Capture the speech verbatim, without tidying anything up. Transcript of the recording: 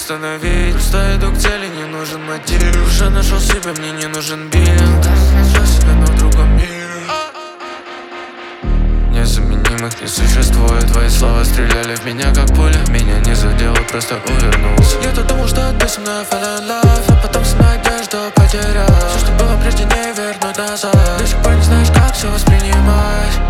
остановить. Просто иду к цели, не нужен мотив. Уже нашел себя, мне не нужен бинт. Нашел себя, но в другом мире. Незаменимых не существует. Твои слова стреляли в меня как пуля. Меня не задело, просто увернулся. Я-то думал, что ты со мной fell in love, а потом с надежду потерял. Все, что было прежде, не вернуть назад. До сих пор не знаешь, как все воспринимать.